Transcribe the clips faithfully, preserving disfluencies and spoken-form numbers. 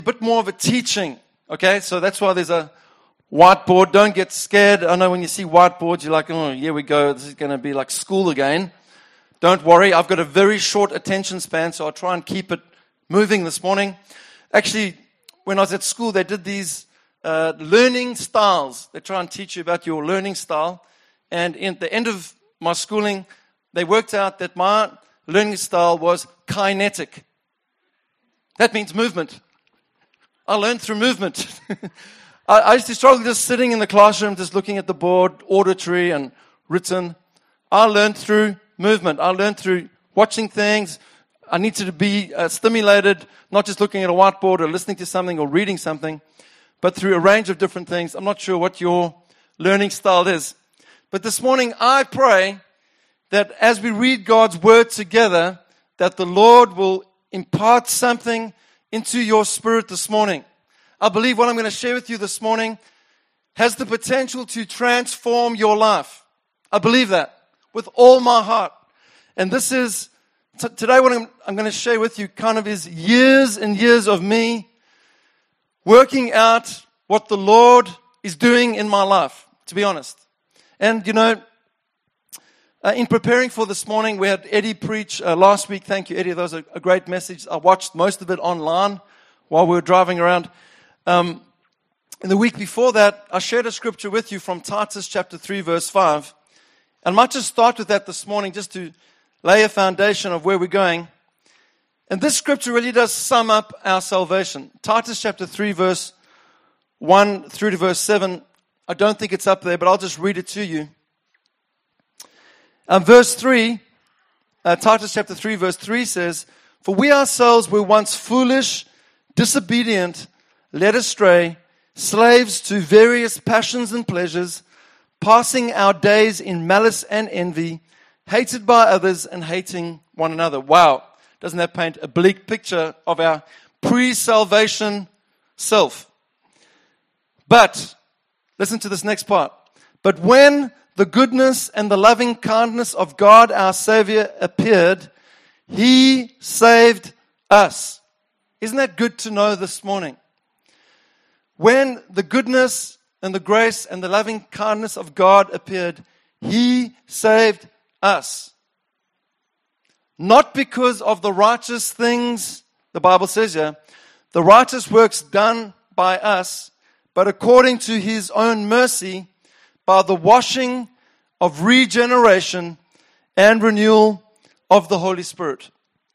a bit more of a teaching, okay? So that's why there's a whiteboard. Don't get scared. I know when you see whiteboards, you're like, oh, here we go. This is going to be like school again. Don't worry. I've got a very short attention span, so I'll try and keep it moving this morning. Actually, when I was at school, they did these uh, learning styles. They try and teach you about your learning style. And at the end of my schooling, they worked out that my learning style was kinetic. That means movement. I learned through movement. I, I used to struggle just sitting in the classroom, just looking at the board, auditory and written. I learned through movement. I learned through watching things. I needed to be uh, stimulated, not just looking at a whiteboard or listening to something or reading something, but through a range of different things. I'm not sure what your learning style is. But this morning, I pray that as we read God's word together, that the Lord will impart something into your spirit this morning. I believe what I'm going to share with you this morning has the potential to transform your life. I believe that with all my heart. And this is, t- today what I'm, I'm going to share with you kind of is years and years of me working out what the Lord is doing in my life, to be honest. And, you know, Uh, in preparing for this morning, we had Eddie preach uh, last week. Thank you, Eddie. That was a, a great message. I watched most of it online while we were driving around. Um, in the week before that, I shared a scripture with you from Titus chapter three, verse five. And I might just start with that this morning just to lay a foundation of where we're going. And this scripture really does sum up our salvation. Titus chapter three, verse one through to verse seven. I don't think it's up there, but I'll just read it to you. Um, verse three, uh, Titus chapter three, verse three says, "For we ourselves were once foolish, disobedient, led astray, slaves to various passions and pleasures, passing our days in malice and envy, hated by others and hating one another." Wow, doesn't that paint a bleak picture of our pre-salvation self? But, listen to this next part. "But when the goodness and the loving kindness of God our Savior appeared, He saved us." Isn't that good to know this morning? When the goodness and the grace and the loving kindness of God appeared, He saved us. Not because of the righteous things, the Bible says here, the righteous works done by us, but according to His own mercy, by the washing of regeneration and renewal of the Holy Spirit,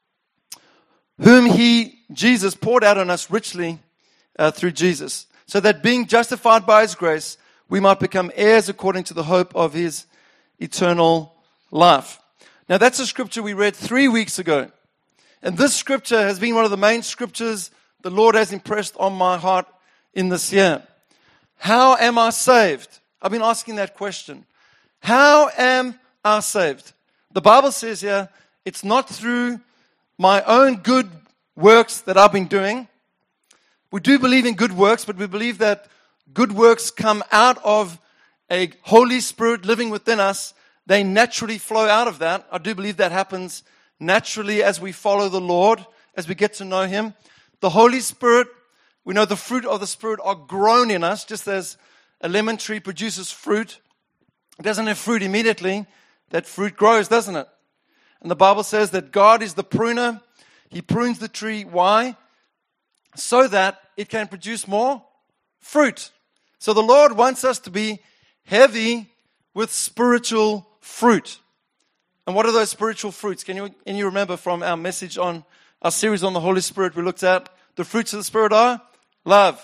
whom He, Jesus, poured out on us richly uh, through Jesus, so that being justified by His grace, we might become heirs according to the hope of His eternal life. Now that's a scripture we read three weeks ago. And this scripture has been one of the main scriptures the Lord has impressed on my heart in this year. How am I saved? I've been asking that question. How am I saved? The Bible says here, it's not through my own good works that I've been doing. We do believe in good works, but we believe that good works come out of a Holy Spirit living within us. They naturally flow out of that. I do believe that happens naturally as we follow the Lord, as we get to know Him. The Holy Spirit, we know the fruit of the Spirit are grown in us, just as a lemon tree produces fruit. It doesn't have fruit immediately. That fruit grows, doesn't it? And the Bible says that God is the pruner. He prunes the tree. Why? So that it can produce more fruit. So the Lord wants us to be heavy with spiritual fruit. And what are those spiritual fruits? Can you, can you remember from our message on our series on the Holy Spirit, we looked at the fruits of the Spirit are love,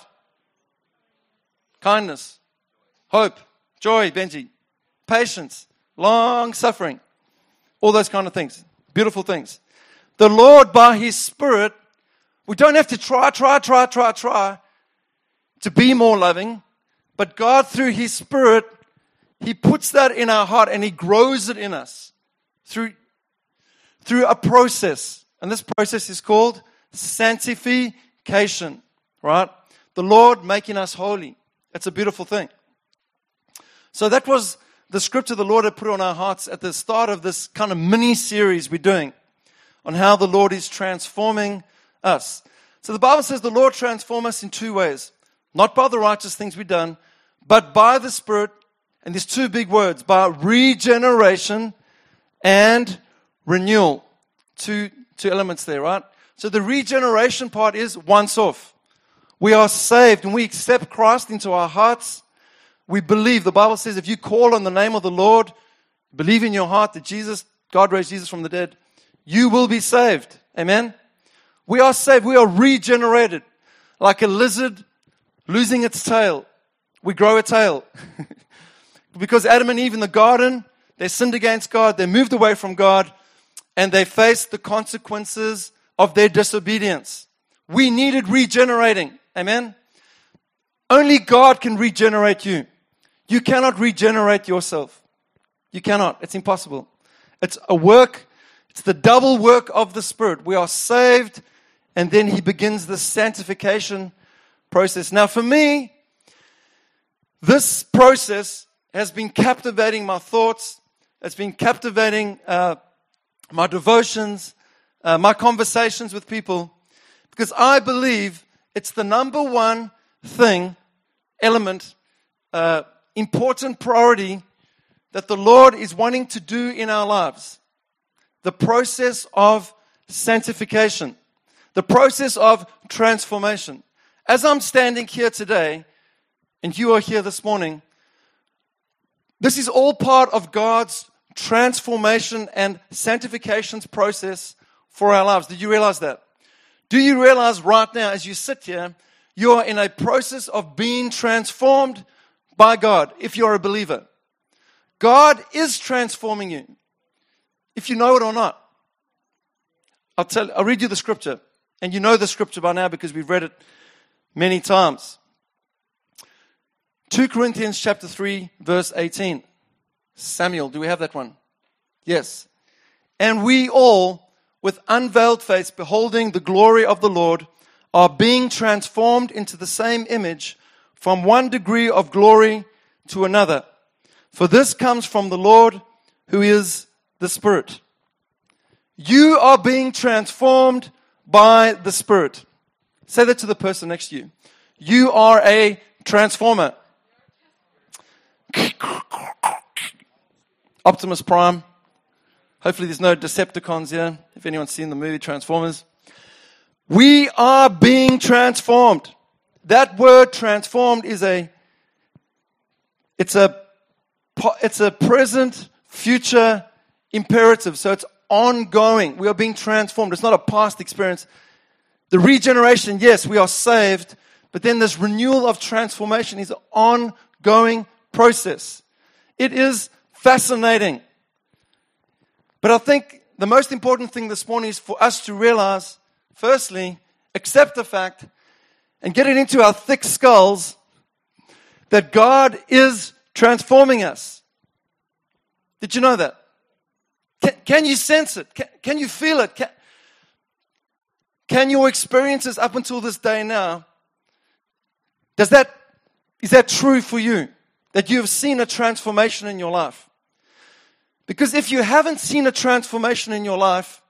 kindness, hope, joy, Benji, patience, long suffering, all those kind of things, beautiful things. The Lord, by His Spirit, we don't have to try, try, try, try, try to be more loving, but God, through His Spirit, He puts that in our heart and He grows it in us through, through a process. And this process is called sanctification, right? The Lord making us holy. It's a beautiful thing. So that was the scripture the Lord had put on our hearts at the start of this kind of mini-series we're doing on how the Lord is transforming us. So the Bible says the Lord transforms us in two ways. Not by the righteous things we've done, but by the Spirit. And there's two big words, by regeneration and renewal. Two, two elements there, right? So the regeneration part is once off. We are saved and we accept Christ into our hearts. We believe. The Bible says if you call on the name of the Lord, believe in your heart that Jesus, God raised Jesus from the dead, you will be saved. Amen? We are saved. We are regenerated. Like a lizard losing its tail. We grow a tail. Because Adam and Eve in the garden, they sinned against God. They moved away from God. And they faced the consequences of their disobedience. We needed regenerating. Amen? Only God can regenerate you. You cannot regenerate yourself. You cannot. It's impossible. It's a work. It's the double work of the Spirit. We are saved, and then He begins the sanctification process. Now, for me, this process has been captivating my thoughts. It's been captivating uh, my devotions, uh, my conversations with people, because I believe it's the number one thing, element, uh, important priority that the Lord is wanting to do in our lives. The process of sanctification. The process of transformation. As I'm standing here today, and you are here this morning, this is all part of God's transformation and sanctifications process for our lives. Did you realize that? Do you realize right now, as you sit here, you are in a process of being transformed by God, if you're a believer. God is transforming you, if you know it or not. I'll tell. I'll read you the scripture, and you know the scripture by now because we've read it many times. Second Corinthians chapter three, verse eighteen. Samuel, do we have that one? Yes. And we all, with unveiled face, beholding the glory of the Lord, are being transformed into the same image from one degree of glory to another. For this comes from the Lord, who is the Spirit. You are being transformed by the Spirit. Say that to the person next to you. You are a transformer. Optimus Prime. Hopefully there's no Decepticons here, if anyone's seen the movie Transformers. We are being transformed. That word transformed is a, it's a, it's a present, future imperative. So it's ongoing. We are being transformed. It's not a past experience. The regeneration, yes, we are saved, but then this renewal of transformation is an ongoing process. It is fascinating. But I think the most important thing this morning is for us to realize, firstly, accept the fact and get it into our thick skulls that God is transforming us. Did you know that? Can, can you sense it? Can, can you feel it? Can, can your experiences up until this day now, does that, is that true for you? That you have seen a transformation in your life? Because if you haven't seen a transformation in your life,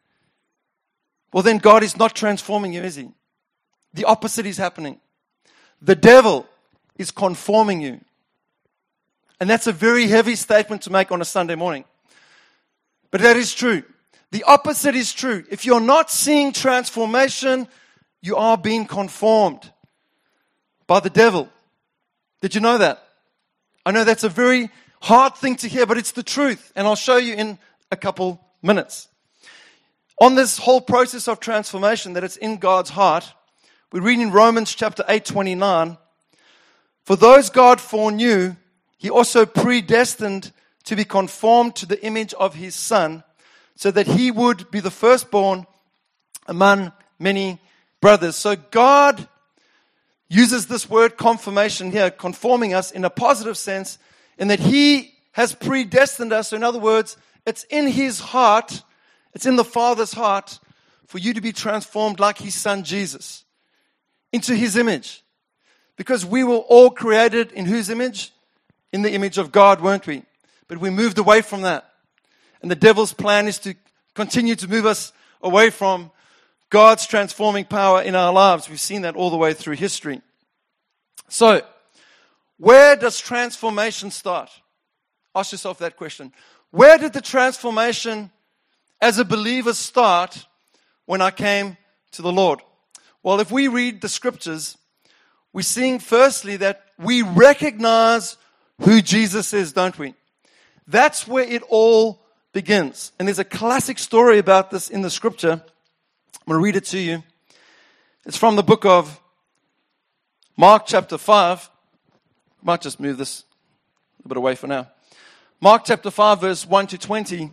well then God is not transforming you, is He? The opposite is happening. The devil is conforming you. And that's a very heavy statement to make on a Sunday morning. But that is true. The opposite is true. If you're not seeing transformation, you are being conformed by the devil. Did you know that? I know that's a very hard thing to hear, but it's the truth. And I'll show you in a couple minutes. On this whole process of transformation, that it's in God's heart, we read in Romans chapter eight, twenty-nine, for those God foreknew, He also predestined to be conformed to the image of His Son, so that He would be the firstborn among many brothers. So God uses this word confirmation here, conforming us in a positive sense, in that He has predestined us. So in other words, it's in His heart, it's in the Father's heart for you to be transformed like His Son Jesus into His image. Because we were all created in whose image? In the image of God, weren't we? But we moved away from that. And the devil's plan is to continue to move us away from God's transforming power in our lives. We've seen that all the way through history. So, where does transformation start? Ask yourself that question. Where did the transformation as a believer start when I came to the Lord? Well, if we read the scriptures, we're seeing firstly that we recognize who Jesus is, don't we? That's where it all begins. And there's a classic story about this in the scripture. I'm going to read it to you. It's from the book of Mark chapter five. I might just move this a little bit away for now. Mark chapter five, verse one to twenty.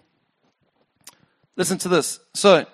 Listen to this. So,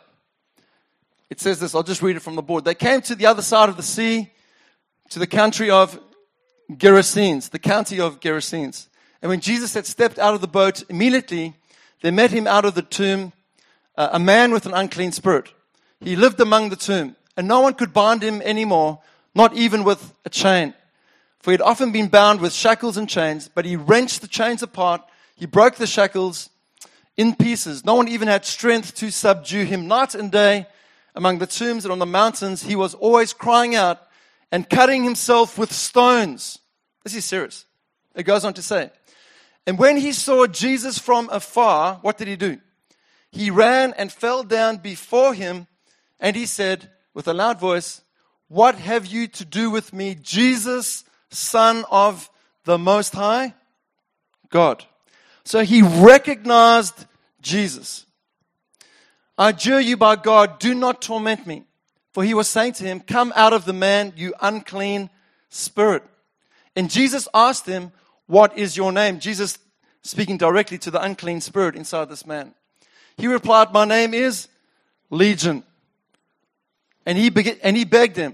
it says this. I'll just read it from the board. They came to the other side of the sea, to the country of Gerasenes, the county of Gerasenes. And when Jesus had stepped out of the boat, immediately they met him out of the tomb, uh, a man with an unclean spirit. He lived among the tomb, and no one could bind him anymore, not even with a chain. For he had often been bound with shackles and chains, but he wrenched the chains apart. He broke the shackles in pieces. No one even had strength to subdue him. Night and day, among the tombs and on the mountains, he was always crying out and cutting himself with stones. This is serious. It goes on to say, and when he saw Jesus from afar, what did he do? He ran and fell down before him, and he said with a loud voice, what have you to do with me, Jesus, Son of the Most High God? So he recognized Jesus. I adjure you by God, do not torment me. For he was saying to him, come out of the man, you unclean spirit. And Jesus asked him, what is your name? Jesus speaking directly to the unclean spirit inside this man. He replied, my name is Legion. And he, beg- and he begged him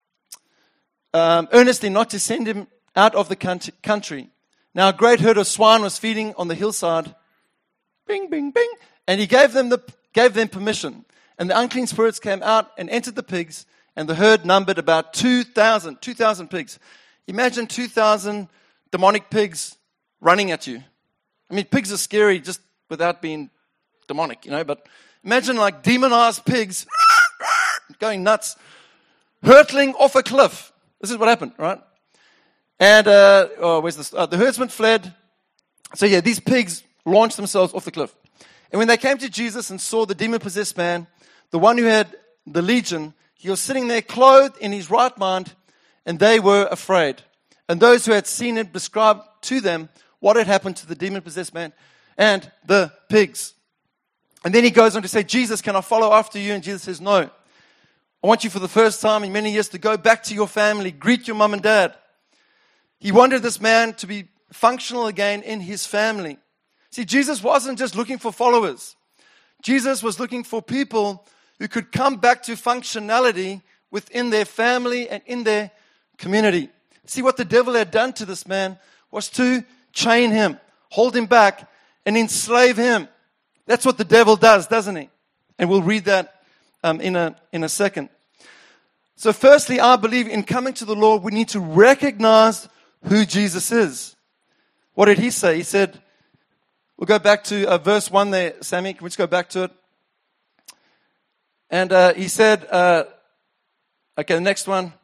um, earnestly not to send him out of the country. Now a great herd of swine was feeding on the hillside. Bing, bing, bing. And he gave them, the, gave them permission. And the unclean spirits came out and entered the pigs, and the herd numbered about two thousand, two thousand pigs. Imagine two thousand demonic pigs running at you. I mean, pigs are scary just without being demonic, you know, but imagine like demonized pigs going nuts, hurtling off a cliff. This is what happened, right? And, uh, oh, where's this? Uh, the herdsman fled. So yeah, these pigs launched themselves off the cliff. And when they came to Jesus and saw the demon-possessed man, the one who had the legion, he was sitting there clothed in his right mind, and they were afraid. And those who had seen it described to them what had happened to the demon-possessed man and the pigs. And then he goes on to say, Jesus, can I follow after you? And Jesus says, no. I want you for the first time in many years to go back to your family, greet your mom and dad. He wanted this man to be functional again in his family. See, Jesus wasn't just looking for followers. Jesus was looking for people who could come back to functionality within their family and in their community. See, what the devil had done to this man was to chain him, hold him back, and enslave him. That's what the devil does, doesn't he? And we'll read that um, in a in a second. So firstly, I believe in coming to the Lord, we need to recognize who Jesus is. What did he say? He said, we'll go back to uh, verse one there, Sammy. Can we just go back to it? And uh, he said, uh, okay, the next one.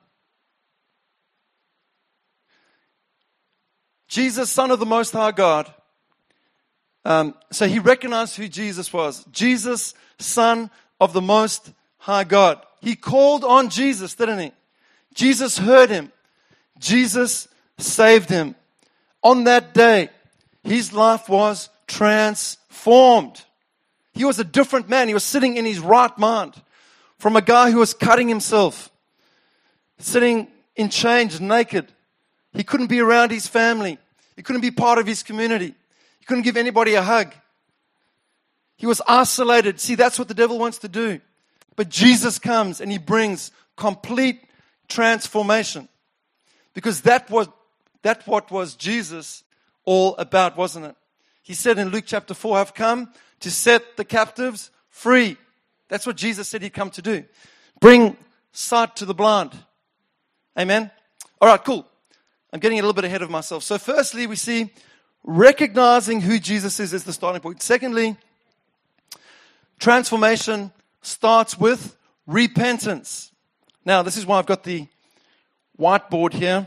Jesus, Son of the Most High God. Um, so he recognized who Jesus was. Jesus, Son of the Most High God. He called on Jesus, didn't he? Jesus heard him. Jesus saved him. On that day, his life was transformed. He was a different man. He was sitting in his right mind from a guy who was cutting himself, sitting in chains, naked. He couldn't be around his family. He couldn't be part of his community. He couldn't give anybody a hug. He was isolated. See, that's what the devil wants to do. But Jesus comes and he brings complete transformation. Because that was that what was Jesus all about, wasn't it? He said in Luke chapter four, I've come to set the captives free. That's what Jesus said he'd come to do. Bring sight to the blind. Amen? All right, cool. I'm getting a little bit ahead of myself. So firstly, we see recognizing who Jesus is is the starting point. Secondly, transformation starts with repentance. Now, this is why I've got the whiteboard here.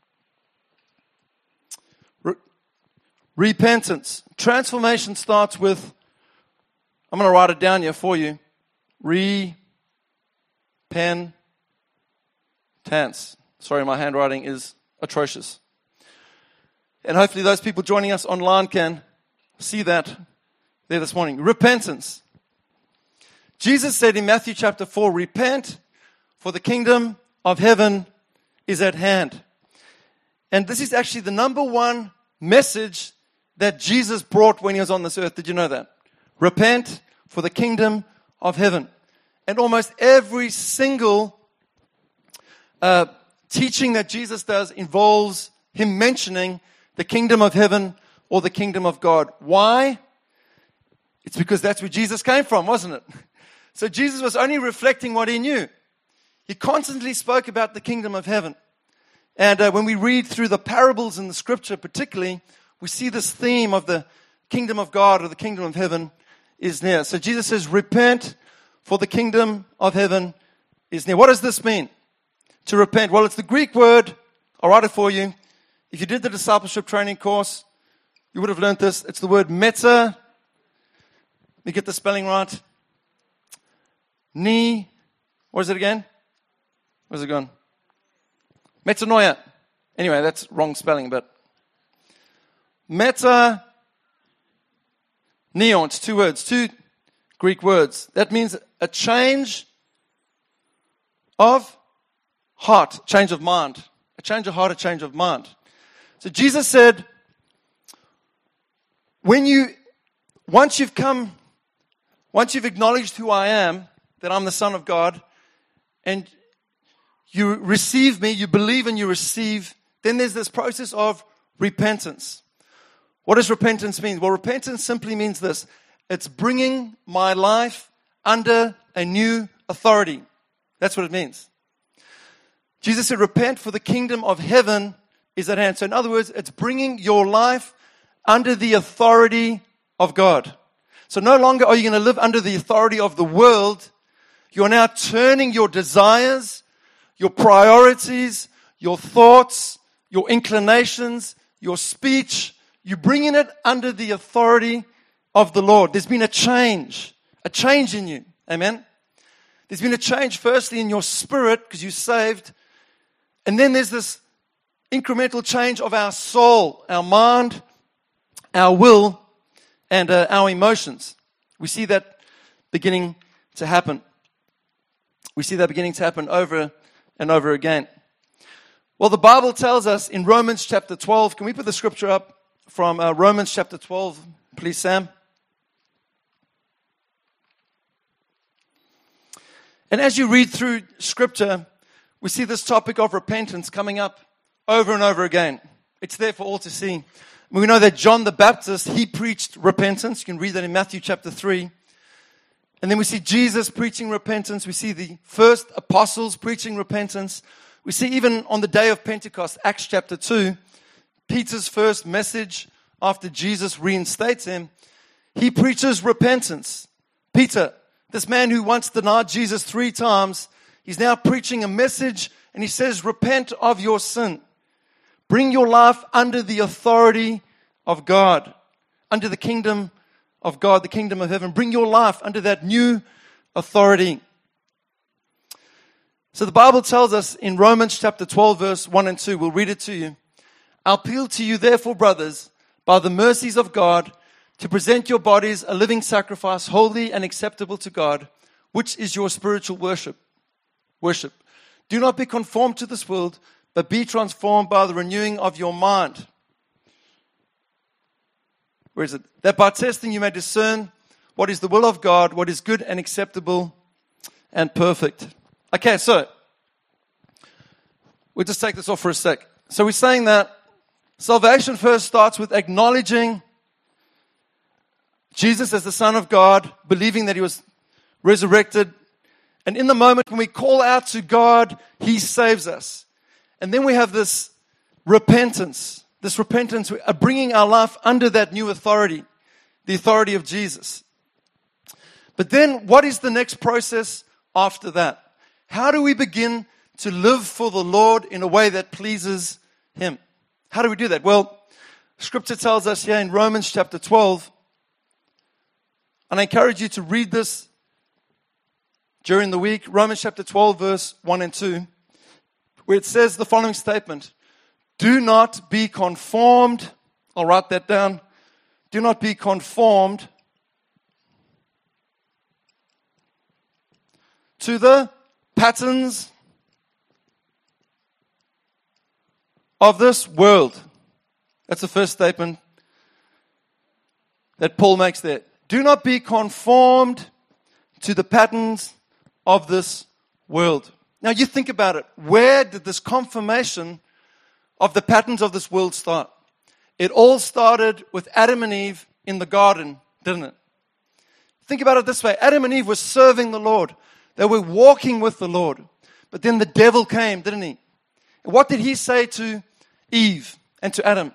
Re- repentance. Transformation starts with, I'm going to write it down here for you. Repentance. Sorry, my handwriting is atrocious. And hopefully those people joining us online can see that there this morning. Repentance. Jesus said in Matthew chapter four, repent, for the kingdom of heaven is at hand. And this is actually the number one message that Jesus brought when he was on this earth. Did you know that? Repent, for the kingdom of heaven. And almost every single uh, teaching that Jesus does involves him mentioning the kingdom of heaven or the kingdom of God. Why? It's because that's where Jesus came from, wasn't it? So Jesus was only reflecting what he knew. He constantly spoke about the kingdom of heaven. And uh, when we read through the parables in the scripture particularly, we see this theme of the kingdom of God or the kingdom of heaven is near. So Jesus says, repent, for the kingdom of heaven is near. What does this mean? To repent. Well, it's the Greek word. I'll write it for you. If you did the discipleship training course, you would have learned this. It's the word meta. Let me get the spelling right. Ni. What is it again? Where's it gone? Metanoia. Anyway, that's wrong spelling, but meta neon. It's two words, two Greek words. That means a change of heart, change of mind. A change of heart, a change of mind. So Jesus said, when you, once you've come, once you've acknowledged who I am, that I'm the Son of God, and you receive me, you believe and you receive, then there's this process of repentance. What does repentance mean? Well, repentance simply means this. It's bringing my life under a new authority. That's what it means. Jesus said, repent, for the kingdom of heaven is at hand. So in other words, it's bringing your life under the authority of God. So no longer are you going to live under the authority of the world. You're now turning your desires, your priorities, your thoughts, your inclinations, your speech, you're bringing it under the authority of the Lord. There's been a change, a change in you. Amen? There's been a change firstly in your spirit because you're saved. And then there's this incremental change of our soul, our mind, our will, and uh, our emotions. We see that beginning to happen. We see that beginning to happen over and over again. Well, the Bible tells us in Romans chapter twelve, can we put the scripture up from uh, Romans chapter twelve, please, Sam? And as you read through scripture, we see this topic of repentance coming up over and over again. It's there for all to see. We know that John the Baptist, he preached repentance. You can read that in Matthew chapter three. And then we see Jesus preaching repentance. We see the first apostles preaching repentance. We see even on the day of Pentecost, Acts chapter two, Peter's first message after Jesus reinstates him, he preaches repentance. Peter, this man who once denied Jesus three times, he's now preaching a message and he says, repent of your sin. Bring your life under the authority of God, under the kingdom of God, the kingdom of heaven. Bring your life under that new authority. So the Bible tells us in Romans chapter twelve, verse one and two, we'll read it to you. I appeal to you, therefore, brothers, by the mercies of God, to present your bodies a living sacrifice, holy and acceptable to God, which is your spiritual worship. Worship. Do not be conformed to this world, but be transformed by the renewing of your mind. Where is it? That by testing you may discern what is the will of God, what is good and acceptable and perfect. Okay, so we'll just take this off for a sec. So we're saying that salvation first starts with acknowledging Jesus as the Son of God, believing that He was resurrected. And in the moment when we call out to God, He saves us. And then we have this repentance. This repentance, we are bringing our life under that new authority, the authority of Jesus. But then what is the next process after that? How do we begin to live for the Lord in a way that pleases Him? How do we do that? Well, Scripture tells us here in Romans chapter twelve, and I encourage you to read this during the week, Romans chapter twelve, verse one and two, where it says the following statement: do not be conformed, I'll write that down, do not be conformed to the patterns of this world. That's the first statement that Paul makes there. Do not be conformed to the patterns of this world. Now you think about it. Where did this confirmation of the patterns of this world start? It all started with Adam and Eve in the garden, didn't it? Think about it this way. Adam and Eve were serving the Lord. They were walking with the Lord. But then the devil came, didn't he? And what did he say to Eve and to Adam?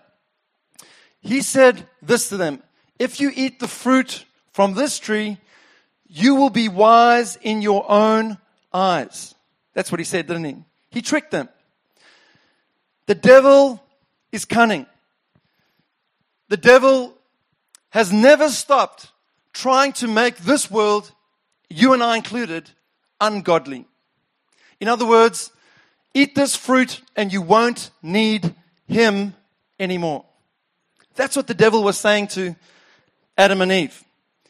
He said this to them: if you eat the fruit from this tree, you will be wise in your own eyes. That's what he said, didn't he? He tricked them. The devil is cunning. The devil has never stopped trying to make this world, you and I included, ungodly. In other words, eat this fruit and you won't need him anymore. That's what the devil was saying to Adam and Eve.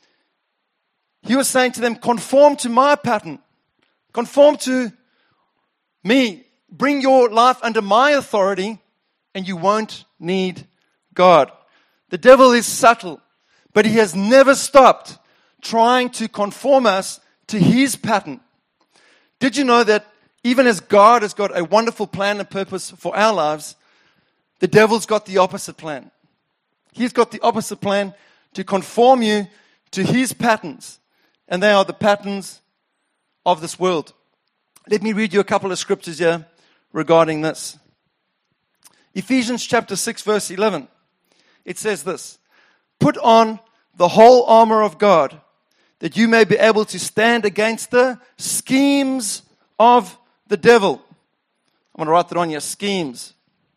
He was saying to them, conform to my pattern. Conform to me. Bring your life under my authority and you won't need God. The devil is subtle, but he has never stopped trying to conform us to his pattern. Did you know that even as God has got a wonderful plan and purpose for our lives, the devil's got the opposite plan. He's got the opposite plan to conform you to his patterns. And they are the patterns of this world. Let me read you a couple of scriptures here regarding this. Ephesians chapter six, verse eleven. It says this: put on the whole armor of God, that you may be able to stand against the schemes of the devil. I'm going to write that on here, schemes.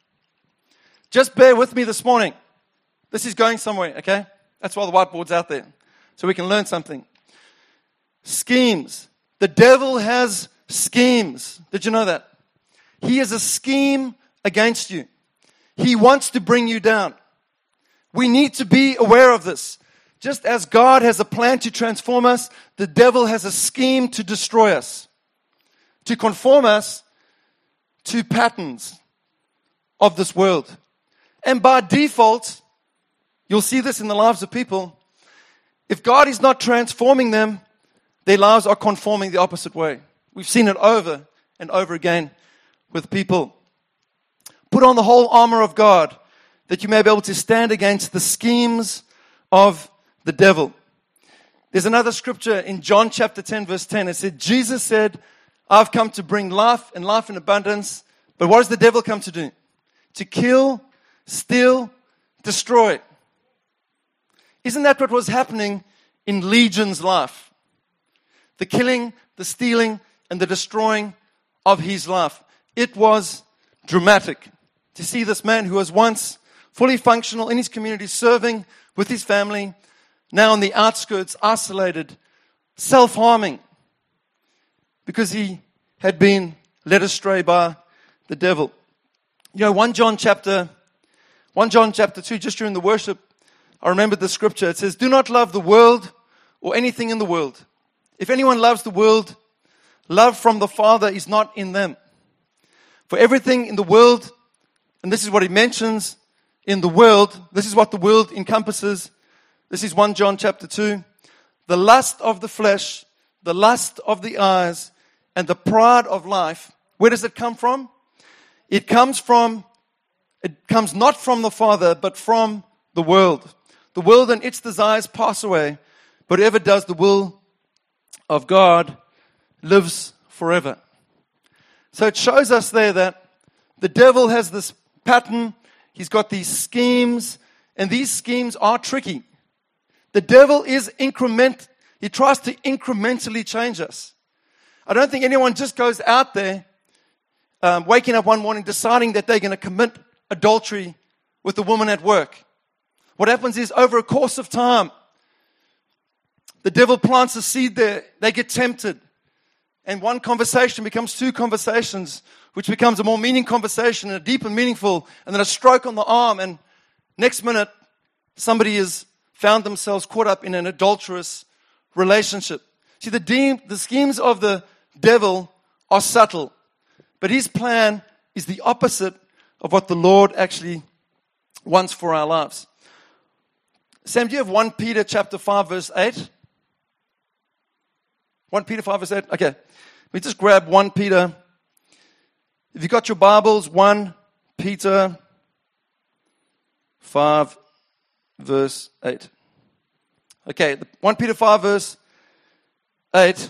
Just bear with me this morning. This is going somewhere, okay? That's why the whiteboard's out there, so we can learn something. Schemes. The devil has schemes. Did you know that? He has a scheme against you. He wants to bring you down. We need to be aware of this. Just as God has a plan to transform us, the devil has a scheme to destroy us, to conform us to patterns of this world. And by default, you'll see this in the lives of people, if God is not transforming them, their lives are conforming the opposite way. We've seen it over and over again with people. Put on the whole armor of God, that you may be able to stand against the schemes of the devil. There's another scripture in John chapter ten, verse ten. It said, Jesus said, I've come to bring life and life in abundance. But what does the devil come to do? To kill, steal, destroy. Isn't that what was happening in Legion's life? The killing, the stealing, and the destroying of his life. It was dramatic to see this man who was once fully functional in his community, serving with his family, now on the outskirts, isolated, self-harming, because he had been led astray by the devil. You know, First John chapter, First John chapter two, just during the worship, I remembered the scripture. It says, do not love the world or anything in the world. If anyone loves the world, love from the Father is not in them. For everything in the world, and this is what he mentions in the world, this is what the world encompasses. This is First John chapter two. The lust of the flesh, the lust of the eyes, and the pride of life. Where does it come from? It comes from, it comes not from the Father, but from the world. The world and its desires pass away, but whoever does the will of God lives forever. So it shows us there that the devil has this pattern. He's got these schemes, and these schemes are tricky. The devil is increment. He tries to incrementally change us. I don't think anyone just goes out there, um, waking up one morning, deciding that they're going to commit adultery with the woman at work. What happens is, over a course of time, the devil plants a seed there. They get tempted. And one conversation becomes two conversations, which becomes a more meaningful conversation, and a deep and meaningful, and then a stroke on the arm. And next minute, somebody has found themselves caught up in an adulterous relationship. See, the, de- the schemes of the devil are subtle, but his plan is the opposite of what the Lord actually wants for our lives. Sam, do you have First Peter chapter five, verse eight? First Peter five, verse eight? Okay. Let me just grab First Peter. If you've got your Bibles, First Peter five, verse eight. Okay, First Peter five, verse eight.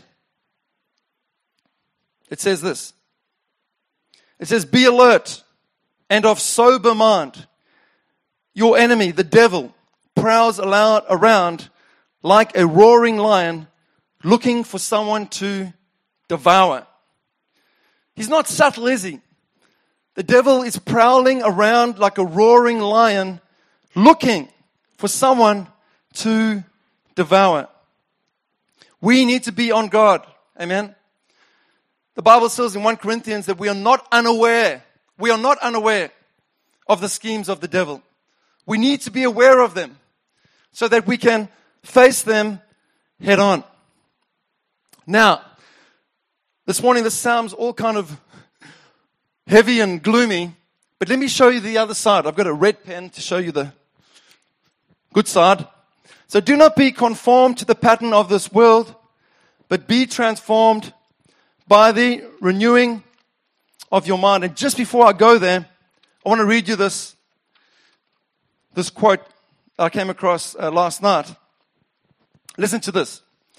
It says this. It says, be alert and of sober mind. Your enemy, the devil, prowls around like a roaring lion, looking for someone to devour. He's not subtle, is he? The devil is prowling around like a roaring lion, looking for someone to devour. We need to be on guard. Amen. The Bible says in First Corinthians that we are not unaware. We are not unaware of the schemes of the devil. We need to be aware of them so that we can face them head on. Now, this morning this sounds all kind of heavy and gloomy, but let me show you the other side. I've got a red pen to show you the good side. So do not be conformed to the pattern of this world, but be transformed by the renewing of your mind. And just before I go there, I want to read you this, this quote I came across uh, last night. Listen to this.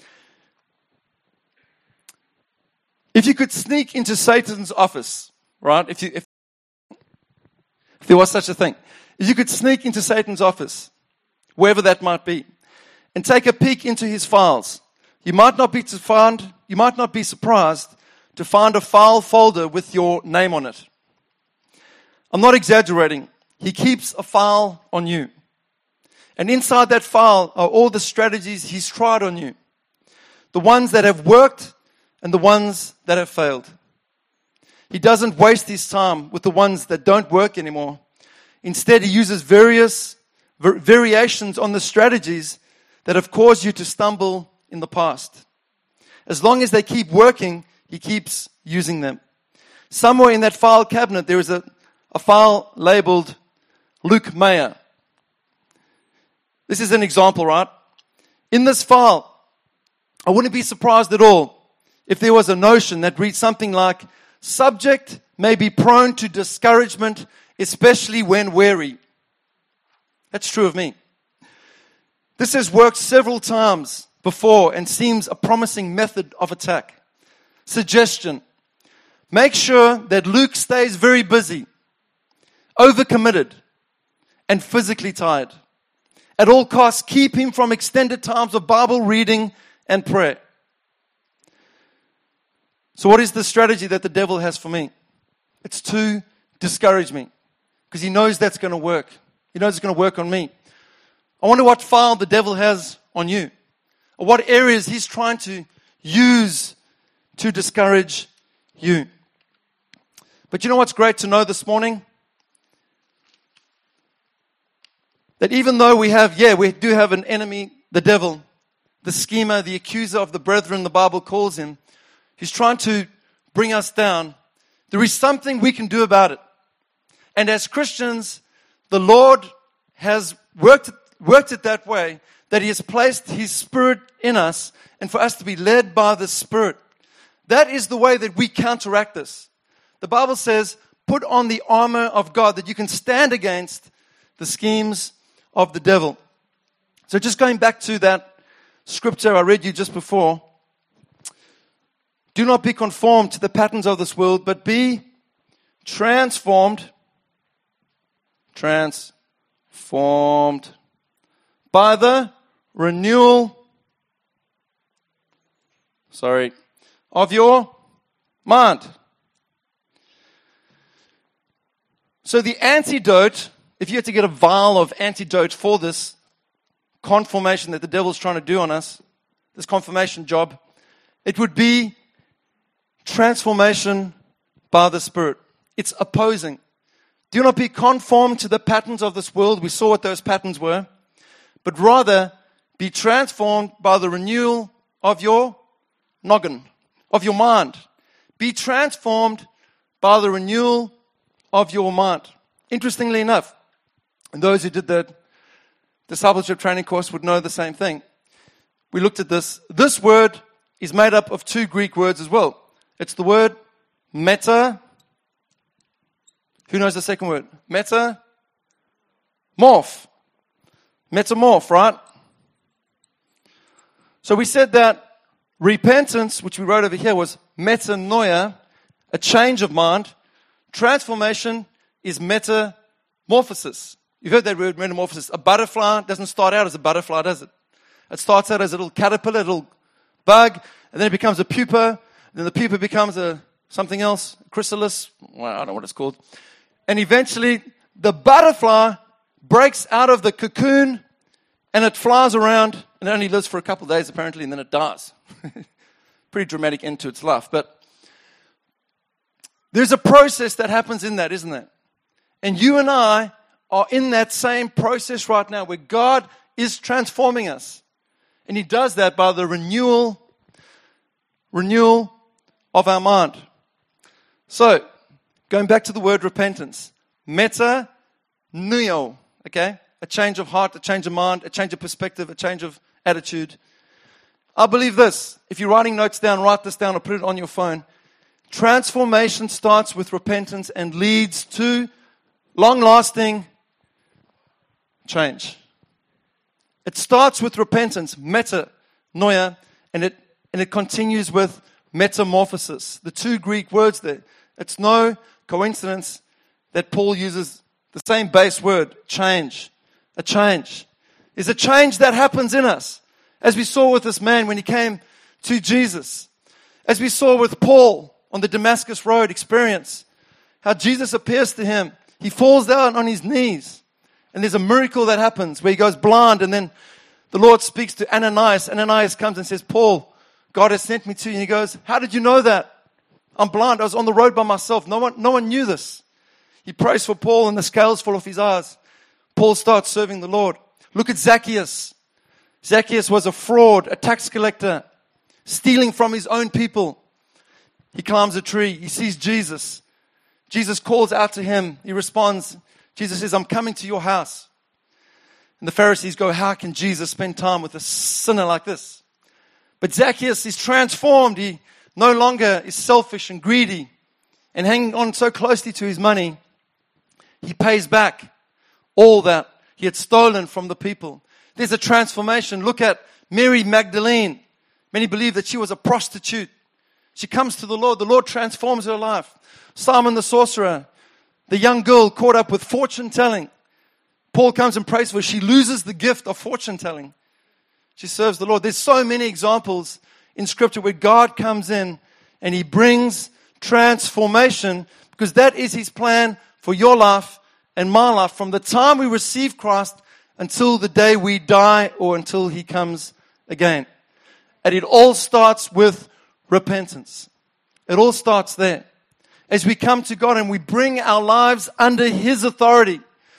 If you could sneak into Satan's office, right? If, you, if, if there was such a thing. If you could sneak into Satan's office, wherever that might be, and take a peek into his files, you might not be to find, you might not be surprised to find a file folder with your name on it. I'm not exaggerating. He keeps a file on you. And inside that file are all the strategies he's tried on you. The ones that have worked and the ones that have failed. He doesn't waste his time with the ones that don't work anymore. Instead, he uses various var- variations on the strategies that have caused you to stumble in the past. As long as they keep working, he keeps using them. Somewhere in that file cabinet, there is a, a file labeled Luke Mayer. This is an example, right? In this file, I wouldn't be surprised at all if there was a notion that reads something like, subject may be prone to discouragement, especially when weary. That's true of me. This has worked several times before and seems a promising method of attack. Suggestion. Make sure that Luke stays very busy, overcommitted, and physically tired. At all costs, keep him from extended times of Bible reading and prayer. So what is the strategy that the devil has for me? It's to discourage me, because he knows that's going to work. He knows it's going to work on me. I wonder what file the devil has on you, or what areas he's trying to use to discourage you. But you know what's great to know this morning? That even though we have, yeah, we do have an enemy, the devil, the schemer, the accuser of the brethren, the Bible calls him, he's trying to bring us down. There is something we can do about it. And as Christians, the Lord has worked, worked it that way, that he has placed his Spirit in us, and for us to be led by the Spirit. That is the way that we counteract this. The Bible says, put on the armor of God, that you can stand against the schemes of the devil. So just going back to that scripture I read you just before. Do not be conformed to the patterns of this world, but be transformed, transformed by the renewal, sorry, of your mind. So the antidote, if you had to get a vial of antidote for this conformation that the devil's trying to do on us, this confirmation job, it would be transformation by the Spirit. It's opposing. Do not be conformed to the patterns of this world. We saw what those patterns were. But rather, be transformed by the renewal of your noggin, of your mind. Be transformed by the renewal of your mind. Interestingly enough, and those who did the discipleship training course would know the same thing. We looked at this. This word is made up of two Greek words as well. It's the word meta. Who knows the second word? Meta. Morph. Metamorph, right? So we said that repentance, which we wrote over here, was metanoia, a change of mind. Transformation is metamorphosis. You've heard that word, metamorphosis. A butterfly doesn't start out as a butterfly, does it? It starts out as a little caterpillar, a little bug, and then it becomes a pupa, and then the pupa becomes a something else, a chrysalis. Well, I don't know what it's called. And eventually, the butterfly breaks out of the cocoon, and it flies around, and it only lives for a couple of days, apparently, and then it dies. Pretty dramatic end to its life. But there's a process that happens in that, isn't there? And you and I are in that same process right now where God is transforming us. And He does that by the renewal, renewal of our mind. So, going back to the word repentance. Meta, neo, okay? A change of heart, a change of mind, a change of perspective, a change of attitude. I believe this. If you're writing notes down, write this down or put it on your phone. Transformation starts with repentance and leads to long-lasting change. It starts with repentance, metanoia, and it and it continues with metamorphosis. The two Greek words there. It's no coincidence that Paul uses the same base word, change. A change. There's a change that happens in us. As we saw with this man when he came to Jesus. As we saw with Paul on the Damascus Road experience. How Jesus appears to him. He falls down on his knees. And there's a miracle that happens where he goes blind, and then the Lord speaks to Ananias. Ananias comes and says, Paul, God has sent me to you. And he goes, how did you know that? I'm blind. I was on the road by myself. No one, no one knew this. He prays for Paul and the scales fall off his eyes. Paul starts serving the Lord. Look at Zacchaeus. Zacchaeus was a fraud, a tax collector, stealing from his own people. He climbs a tree. He sees Jesus. Jesus calls out to him. He responds. Jesus says, I'm coming to your house. And the Pharisees go, how can Jesus spend time with a sinner like this? But Zacchaeus is transformed. He no longer is selfish and greedy and hanging on so closely to his money. He pays back all that he had stolen from the people. There's a transformation. Look at Mary Magdalene. Many believe that she was a prostitute. She comes to the Lord. The Lord transforms her life. Simon the sorcerer, the young girl caught up with fortune telling. Paul comes and prays for her. She loses the gift of fortune telling. She serves the Lord. There's so many examples in Scripture where God comes in and He brings transformation, because that is His plan for your life and my life from the time we receive Christ until the day we die or until He comes again. And it all starts with repentance. It all starts there. As we come to God and we bring our lives under His authority,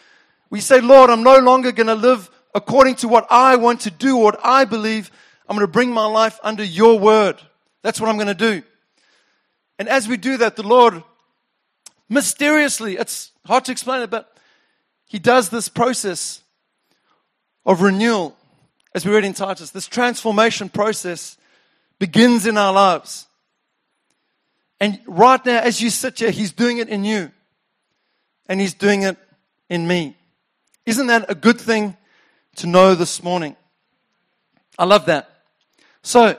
we say, Lord, I'm no longer going to live according to what I want to do or what I believe. I'm going to bring my life under your word. That's what I'm going to do. And as we do that, the Lord mysteriously, it's hard to explain it, but He does this process of renewal. As we read in Titus, this transformation process begins in our lives. And right now, as you sit here, He's doing it in you. And He's doing it in me. Isn't that a good thing to know this morning? I love that. So,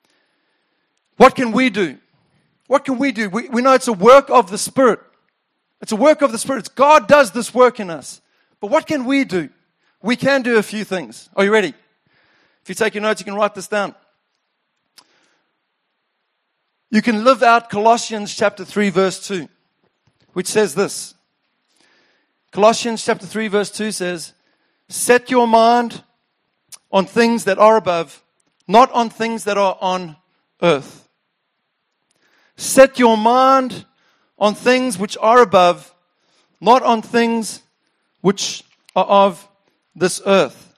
what can we do? What can we do? We, we know it's a work of the Spirit. It's a work of the Spirit. God does this work in us. But what can we do? We can do a few things. Are you ready? If you take your notes, you can write this down. you can live out Colossians chapter three, verse two, which says this. Colossians chapter three, verse two says, set your mind on things that are above, not on things that are on earth. Set your mind on things which are above, not on things which are of this earth.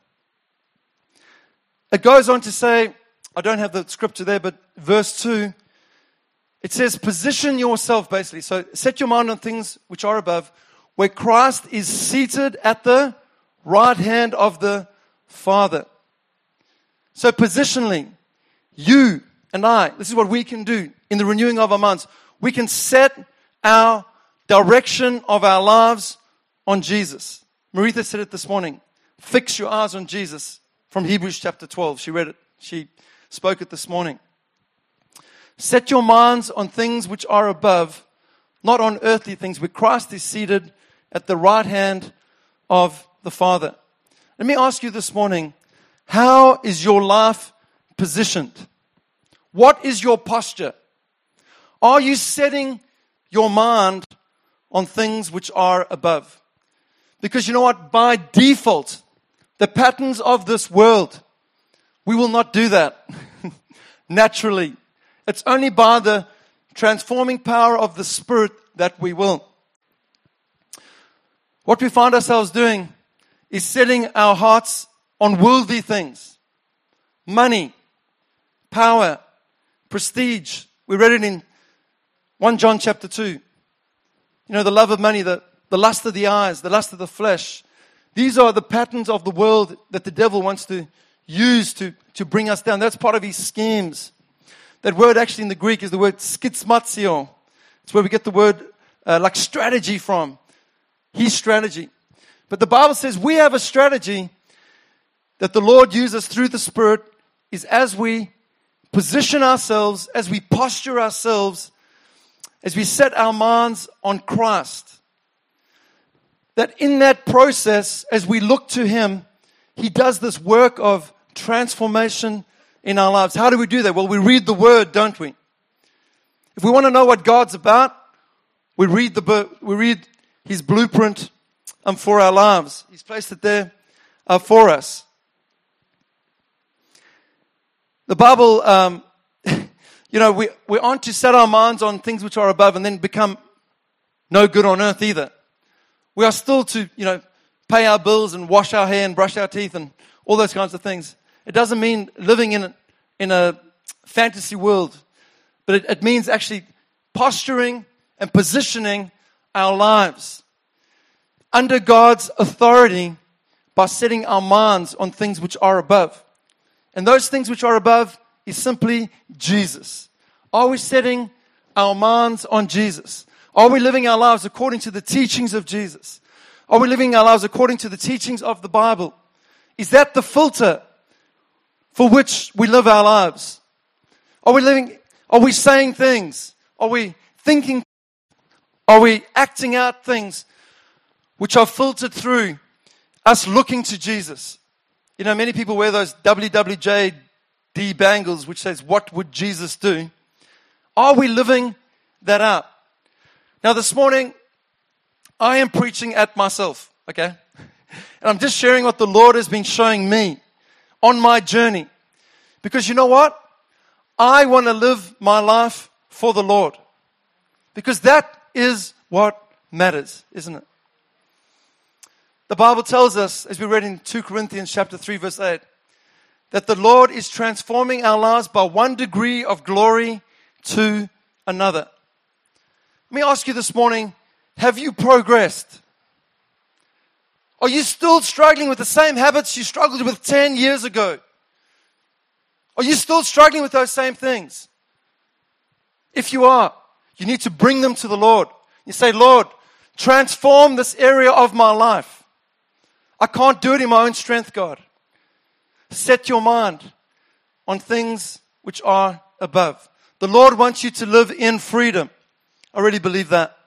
It goes on to say, I don't have the scripture there, but verse two, it says, position yourself basically. So set your mind on things which are above, where Christ is seated at the right hand of the Father. So positionally, you and I, this is what we can do in the renewing of our minds. We can set our direction of our lives on Jesus. Maritha said it this morning. Fix your eyes on Jesus from Hebrews chapter twelve. She read it. She spoke it this morning. Set your minds on things which are above, not on earthly things, where Christ is seated at the right hand of the Father. Let me ask you this morning, how is your life positioned? What is your posture? Are you setting your mind on things which are above? Because you know what? By default, the patterns of this world, we will not do that naturally. It's only by the transforming power of the Spirit that we will. What we find ourselves doing is setting our hearts on worldly things. Money, power, prestige. We read it in First John chapter two. You know, the love of money, the, the lust of the eyes, the lust of the flesh. These are the patterns of the world that the devil wants to use to, to bring us down. That's part of his schemes. That word actually in the Greek is the word skizmatio. It's where we get the word uh, like strategy from. His strategy. But the Bible says we have a strategy that the Lord uses through the Spirit is as we position ourselves, as we posture ourselves, as we set our minds on Christ. That in that process, as we look to Him, He does this work of transformation in our lives. How do we do that? Well, we read the Word, don't we? If we want to know what God's about, we read the we read His blueprint um, for our lives. He's placed it there uh, for us. The Bible, um, you know, we, we aren't to set our minds on things which are above and then become no good on earth either. We are still to, you know, pay our bills and wash our hair and brush our teeth and all those kinds of things. It doesn't mean living in a, in a fantasy world, but it, it means actually posturing and positioning our lives under God's authority by setting our minds on things which are above. And those things which are above is simply Jesus. Are we setting our minds on Jesus? Are we living our lives according to the teachings of Jesus? Are we living our lives according to the teachings of the Bible? Is that the filter for which we live our lives? Are we living, are we saying things? Are we thinking? Are we acting out things which are filtered through us looking to Jesus? You know, many people wear those W W J D bangles which says, what would Jesus do? Are we living that out? Now this morning, I am preaching at myself, okay? And I'm just sharing what the Lord has been showing me on my journey. Because you know what? I want to live my life for the Lord. Because that is what matters, isn't it? The Bible tells us, as we read in Second Corinthians chapter three, verse eight, that the Lord is transforming our lives by one degree of glory to another. Let me ask you this morning, have you progressed? Are you still struggling with the same habits you struggled with ten years ago? Are you still struggling with those same things? If you are, you need to bring them to the Lord. You say, Lord, transform this area of my life. I can't do it in my own strength, God. Set your mind on things which are above. The Lord wants you to live in freedom. I really believe that.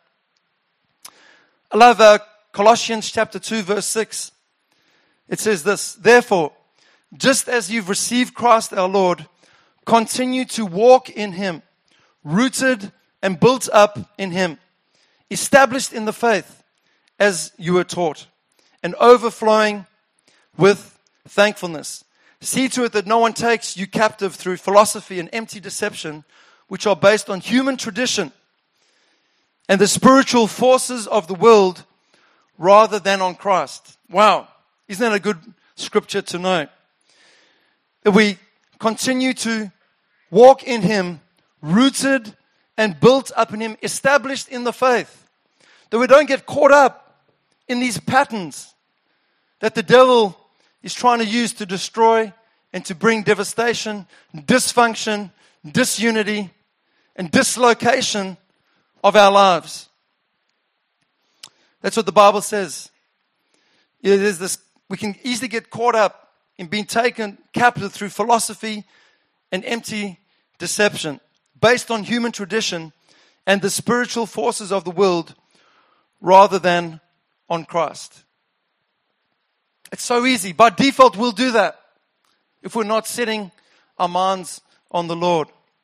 I love uh, Colossians chapter two, verse six. It says this, therefore, just as you've received Christ our Lord, continue to walk in Him, rooted and built up in Him, established in the faith as you were taught, and overflowing with thankfulness. See to it that no one takes you captive through philosophy and empty deception, which are based on human tradition and the spiritual forces of the world rather than on Christ. Wow. Isn't that a good scripture to know? That we continue to walk in Him, rooted and built up in Him, established in the faith. That we don't get caught up in these patterns that the devil is trying to use to destroy and to bring devastation, dysfunction, disunity, and dislocation of our lives. That's what the Bible says. It is this, we can easily get caught up in being taken captive through philosophy and empty deception based on human tradition and the spiritual forces of the world rather than on Christ. It's so easy. By default, we'll do that if we're not setting our minds on the Lord.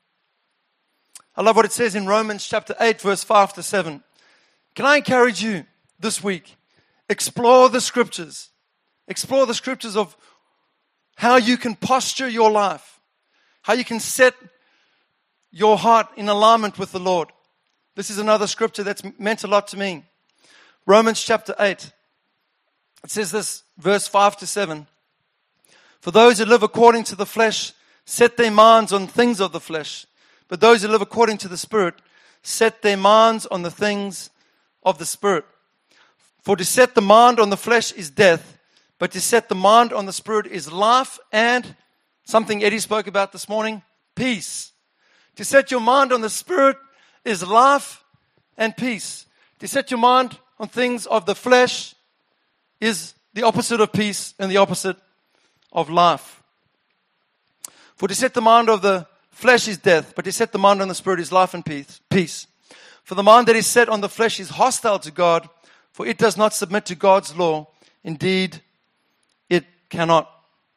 I love what it says in Romans chapter eight, verse five to seven. Can I encourage you this week? Explore the scriptures. Explore the scriptures of how you can posture your life, how you can set your heart in alignment with the Lord. This is another scripture that's meant a lot to me. Romans chapter eight. It says this, verse five to seven. For those who live according to the flesh set their minds on things of the flesh, but those who live according to the Spirit set their minds on the things of the Spirit. For to set the mind on the flesh is death, but to set the mind on the Spirit is life and, something Eddie spoke about this morning, peace. To set your mind on the Spirit is life and peace. To set your mind on things of the flesh is the opposite of peace and the opposite of life. For to set the mind of the flesh is death, but to set the mind on the Spirit is life and peace. Peace. For the mind that is set on the flesh is hostile to God, for it does not submit to God's law. Indeed, it cannot.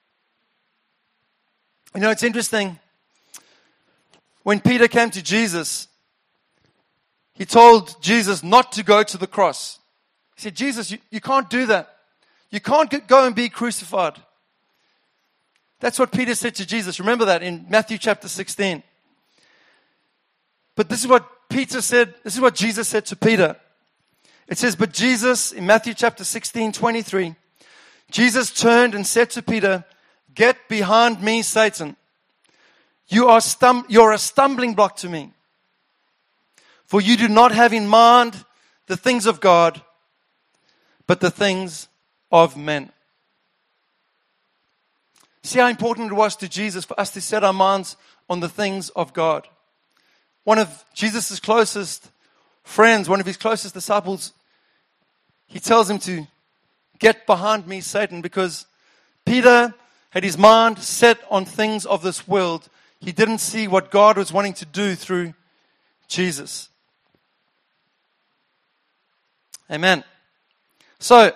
You know, it's interesting. When Peter came to Jesus, he told Jesus not to go to the cross. He said, Jesus, you, you can't do that. You can't get, go and be crucified. That's what Peter said to Jesus. Remember that in Matthew chapter sixteen. But this is what Peter said. This is what Jesus said to Peter. It says, but Jesus, in Matthew chapter sixteen, twenty-three, Jesus turned and said to Peter, get behind me, Satan. You are stum- you're a stumbling block to me. For you do not have in mind the things of God, but the things of men. See how important it was to Jesus for us to set our minds on the things of God. One of Jesus' closest friends, one of his closest disciples, he tells him to get behind me, Satan, because Peter had his mind set on things of this world. He didn't see what God was wanting to do through Jesus. Amen. So,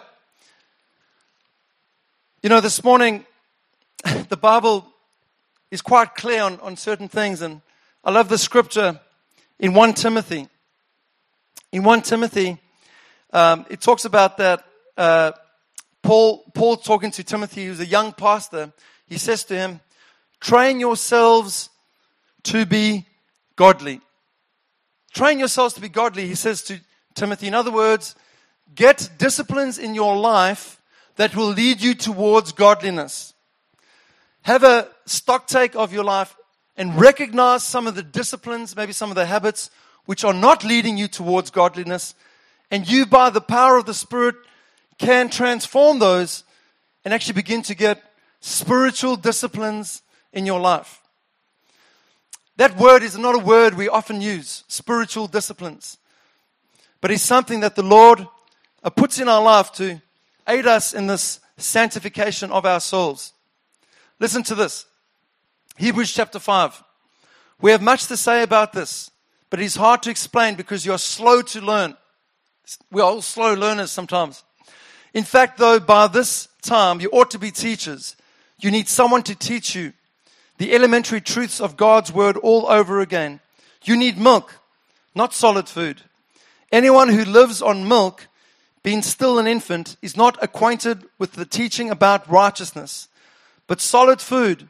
you know, this morning, the Bible is quite clear on, on certain things, and I love the scripture in First Timothy. In First Timothy, um, it talks about that uh, Paul, Paul talking to Timothy, who's a young pastor, he says to him, train yourselves to be godly. Train yourselves to be godly, he says to Timothy. In other words, get disciplines in your life that will lead you towards godliness. Have a stock take of your life and recognize some of the disciplines, maybe some of the habits which are not leading you towards godliness. And you, by the power of the Spirit, can transform those and actually begin to get spiritual disciplines in your life. That word is not a word we often use, spiritual disciplines. But it's something that the Lord puts in our life to aid us in this sanctification of our souls. Listen to this. Hebrews chapter five. We have much to say about this, but it is hard to explain because you are slow to learn. We are all slow learners sometimes. In fact, though, by this time you ought to be teachers. You need someone to teach you the elementary truths of God's word all over again. You need milk, not solid food. Anyone who lives on milk, being still an infant, is not acquainted with the teaching about righteousness. But solid food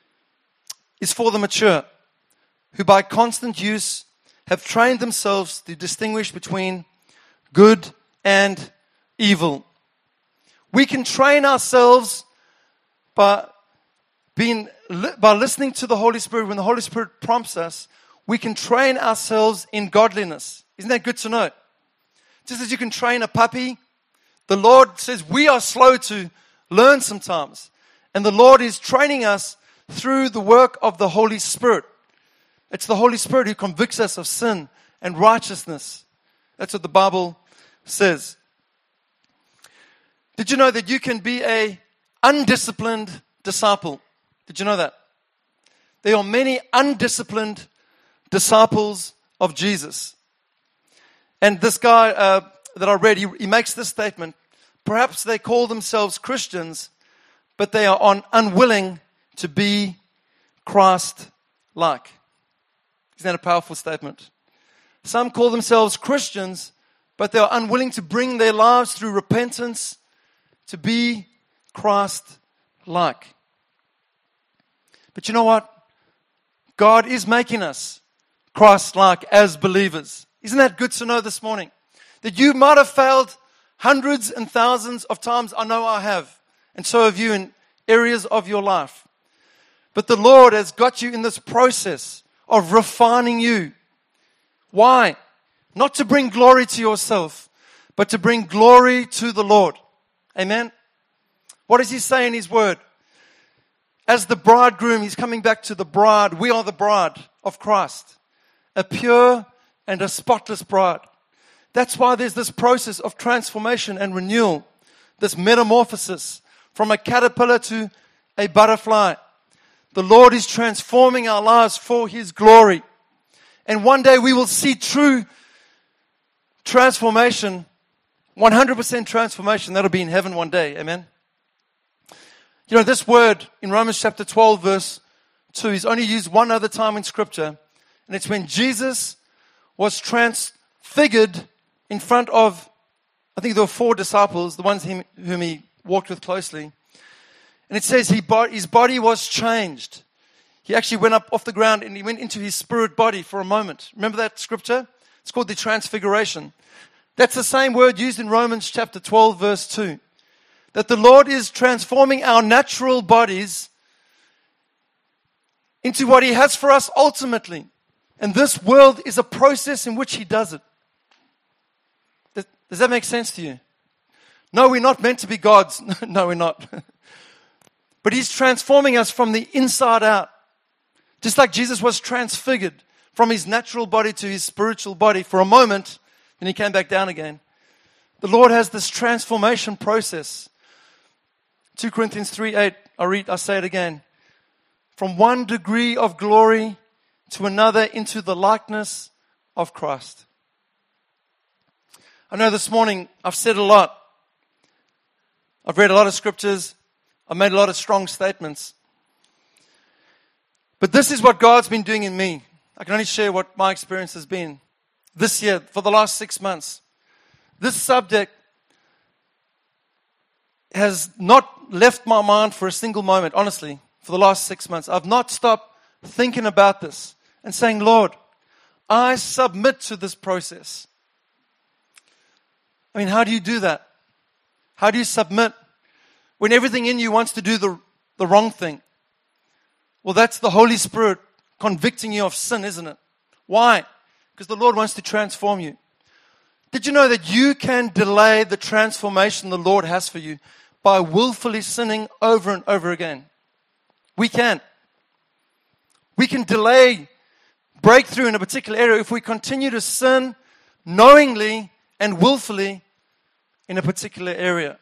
is for the mature, who by constant use have trained themselves to distinguish between good and evil. We can train ourselves by being by listening to the Holy Spirit. When the Holy Spirit prompts us, we can train ourselves in godliness. Isn't that good to know? Just as you can train a puppy, the Lord says we are slow to learn sometimes. And the Lord is training us through the work of the Holy Spirit. It's the Holy Spirit who convicts us of sin and righteousness. That's what the Bible says. Did you know that you can be an undisciplined disciple? Did you know that? There are many undisciplined disciples of Jesus. And this guy uh, that I read, he, he makes this statement. Perhaps they call themselves Christians, but they are un- unwilling to be Christ-like. Isn't that a powerful statement? Some call themselves Christians, but they are unwilling to bring their lives through repentance to be Christ-like. But you know what? God is making us Christ-like as believers. Isn't that good to know this morning? That you might have failed hundreds and thousands of times. I know I have. And so have you in areas of your life. But the Lord has got you in this process of refining you. Why? Not to bring glory to yourself, but to bring glory to the Lord. Amen? What does He say in His Word? As the bridegroom, He's coming back to the bride. We are the bride of Christ. A pure and a spotless bride. That's why there's this process of transformation and renewal. This metamorphosis from a caterpillar to a butterfly. The Lord is transforming our lives for His glory. And one day we will see true transformation, one hundred percent transformation. That'll be in heaven one day. Amen. You know, this word in Romans chapter twelve, verse two is only used one other time in Scripture. And it's when Jesus was transfigured in front of, I think there were four disciples, the ones whom, whom He walked with closely. And it says he, his body was changed. He actually went up off the ground and he went into his spirit body for a moment. Remember that scripture? It's called the transfiguration. That's the same word used in Romans chapter twelve, verse two. That the Lord is transforming our natural bodies into what He has for us ultimately. And this world is a process in which He does it. Does, does that make sense to you? No, we're not meant to be gods. No, we're not. But He's transforming us from the inside out. Just like Jesus was transfigured from His natural body to His spiritual body for a moment, and He came back down again. The Lord has this transformation process. Second Corinthians three eight, I read, I say it again. From one degree of glory to another into the likeness of Christ. I know this morning I've said a lot. I've read a lot of scriptures. I've made a lot of strong statements. But this is what God's been doing in me. I can only share what my experience has been this year, for the last six months. This subject has not left my mind for a single moment, honestly, for the last six months. I've not stopped thinking about this and saying, Lord, I submit to this process. I mean, how do you do that? How do you submit when everything in you wants to do the, the wrong thing? Well, that's the Holy Spirit convicting you of sin, isn't it? Why? Because the Lord wants to transform you. Did you know that you can delay the transformation the Lord has for you by willfully sinning over and over again? We can. We can delay breakthrough in a particular area if we continue to sin knowingly and willfully in a particular area.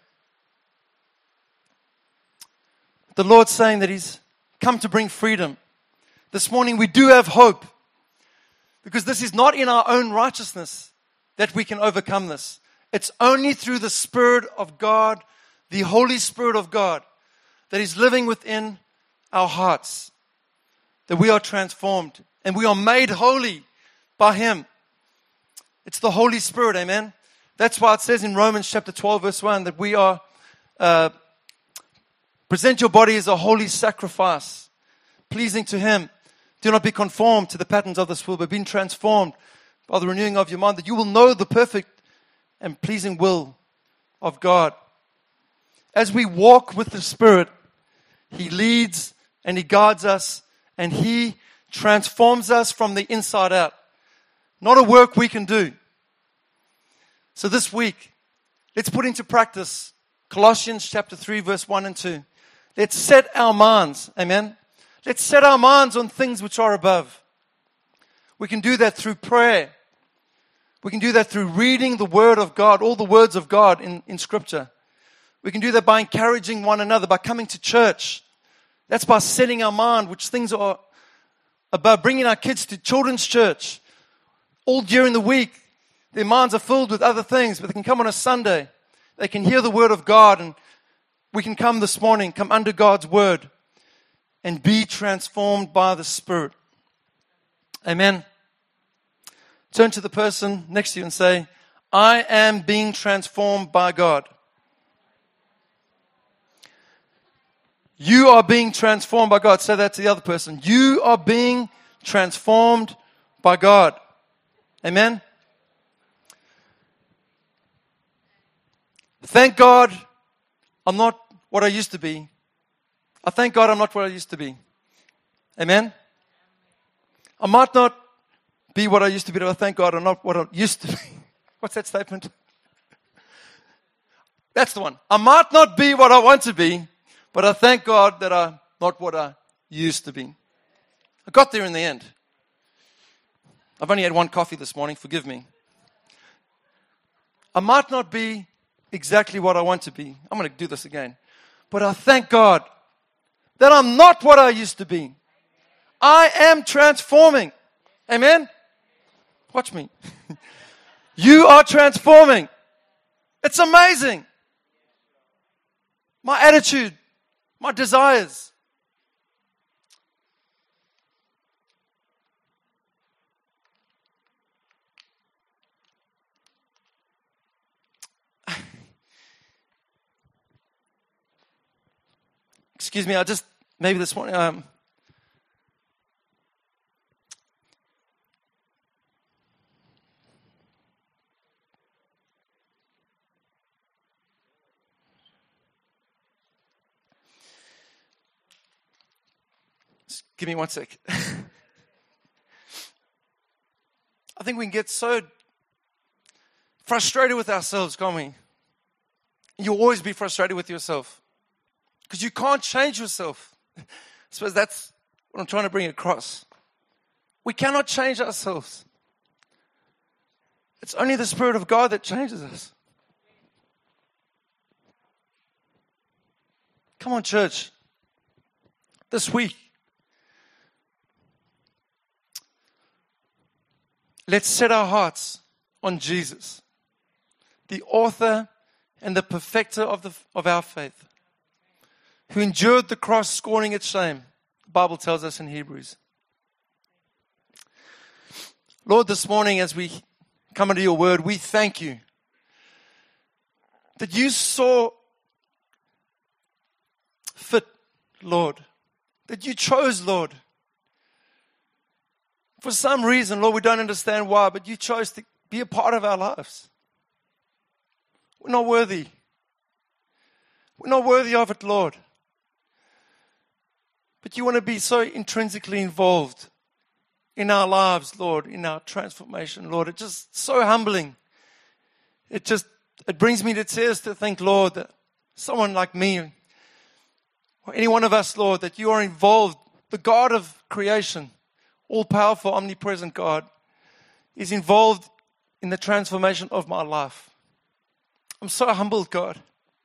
The Lord's saying that He's come to bring freedom. This morning we do have hope, because this is not in our own righteousness that we can overcome this. It's only through the Spirit of God, the Holy Spirit of God, that is living within our hearts, that we are transformed and we are made holy by Him. It's the Holy Spirit, amen? That's why it says in Romans chapter twelve, verse one, that we are, uh, present your body as a holy sacrifice, pleasing to Him. Do not be conformed to the patterns of this world, but be transformed by the renewing of your mind, that you will know the perfect and pleasing will of God. As we walk with the Spirit, He leads and He guides us, and He transforms us from the inside out. Not a work we can do. So this week, let's put into practice Colossians chapter three, verse one and two. Let's set our minds, amen? Let's set our minds on things which are above. We can do that through prayer. We can do that through reading the Word of God, all the words of God in, in Scripture. We can do that by encouraging one another, by coming to church. That's by setting our mind, which things are above. Bringing our kids to children's church. All during the week, their minds are filled with other things, but they can come on a Sunday. They can hear the Word of God, and we can come this morning, come under God's Word, and be transformed by the Spirit. Amen. Turn to the person next to you and say, I am being transformed by God. You are being transformed by God. Say that to the other person. You are being transformed by God. Amen. Thank God I'm not what I used to be. I thank God I'm not what I used to be. Amen. I might not be what I used to be, but I thank God I'm not what I used to be. What's that statement? That's the one. I might not be what I want to be, but I thank God that I'm not what I used to be. I got there in the end. I've only had one coffee this morning, forgive me. I might not be exactly what I want to be. I'm going to do this again. But I thank God that I'm not what I used to be. I am transforming. Amen? Watch me. You are transforming. It's amazing. My attitude, my desires. Excuse me, I just, maybe this morning, um, just give me one sec. I think we can get so frustrated with ourselves, can't we? You'll always be frustrated with yourself. Because you can't change yourself. I suppose that's what I'm trying to bring across. We cannot change ourselves. It's only the Spirit of God that changes us. Come on, church. This week, let's set our hearts on Jesus, the author and the perfecter of, the, of our faith, who endured the cross, scorning its shame. The Bible tells us in Hebrews. Lord, this morning as we come into your word, we thank you that you saw fit, Lord, that you chose, Lord. For some reason, Lord, we don't understand why, but you chose to be a part of our lives. We're not worthy. We're not worthy of it, Lord. But you want to be so intrinsically involved in our lives, Lord, in our transformation, Lord. It's just so humbling. It just, it brings me to tears to think, Lord, that someone like me, or any one of us, Lord, that you are involved. The God of creation, all-powerful, omnipresent God, is involved in the transformation of my life. I'm so humbled, God.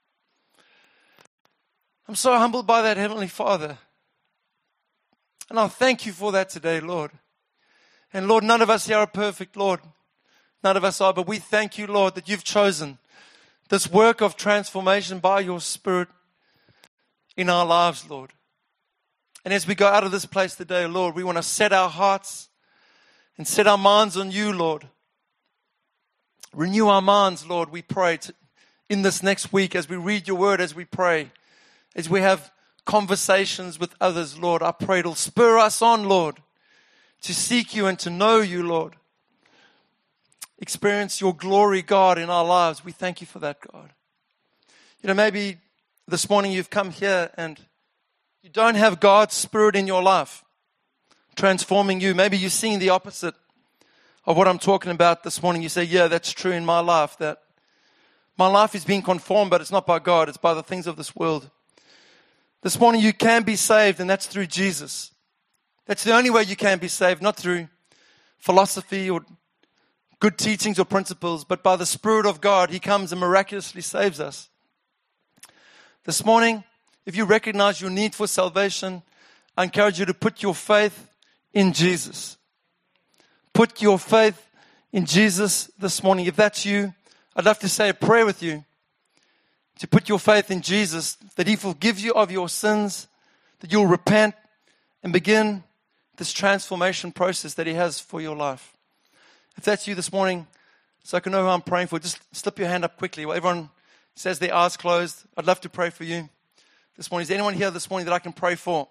I'm so humbled by that Heavenly Father. And I thank you for that today, Lord. And Lord, none of us here are perfect, Lord. None of us are, but we thank you, Lord, that you've chosen this work of transformation by your Spirit in our lives, Lord. And as we go out of this place today, Lord, we want to set our hearts and set our minds on you, Lord. Renew our minds, Lord, we pray, to, in this next week as we read your word, as we pray, as we have conversations with others, Lord. I pray it'll spur us on, Lord, to seek you and to know you, Lord. Experience your glory, God, in our lives. We thank you for that, God. You know, maybe this morning you've come here and you don't have God's Spirit in your life transforming you. Maybe you're seeing the opposite of what I'm talking about this morning. You say, yeah, that's true in my life, that my life is being conformed, but it's not by God. It's by the things of this world. This morning you can be saved, and that's through Jesus. That's the only way you can be saved, not through philosophy or good teachings or principles, but by the Spirit of God. He comes and miraculously saves us. This morning, if you recognize your need for salvation, I encourage you to put your faith in Jesus. Put your faith in Jesus this morning. If that's you, I'd love to say a prayer with you to put your faith in Jesus, that He forgives you of your sins, that you'll repent and begin this transformation process that He has for your life. If that's you this morning, so I can know who I'm praying for, just slip your hand up quickly. While everyone says their eyes closed, I'd love to pray for you this morning. Is there anyone here this morning that I can pray for?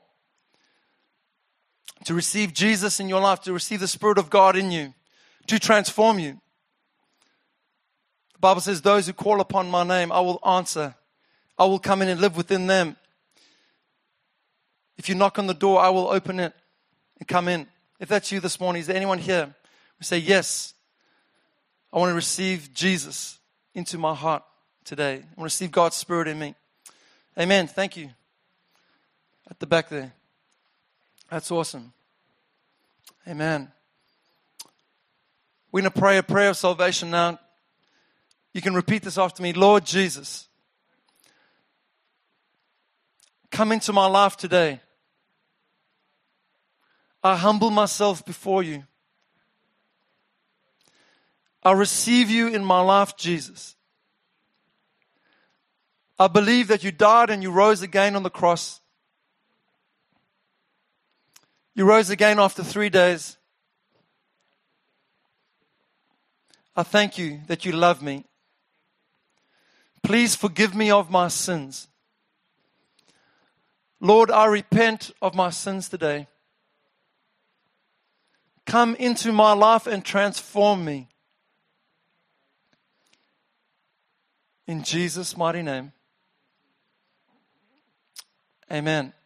To receive Jesus in your life, to receive the Spirit of God in you, to transform you. The Bible says, those who call upon my name, I will answer. I will come in and live within them. If you knock on the door, I will open it and come in. If that's you this morning, is there anyone here who say, yes, I want to receive Jesus into my heart today. I want to receive God's Spirit in me. Amen. Thank you. At the back there. That's awesome. Amen. We're going to pray a prayer of salvation now. You can repeat this after me. Lord Jesus, come into my life today. I humble myself before you. I receive you in my life, Jesus. I believe that you died and you rose again on the cross. You rose again after three days. I thank you that you love me. Please forgive me of my sins. Lord, I repent of my sins today. Come into my life and transform me. In Jesus' mighty name. Amen.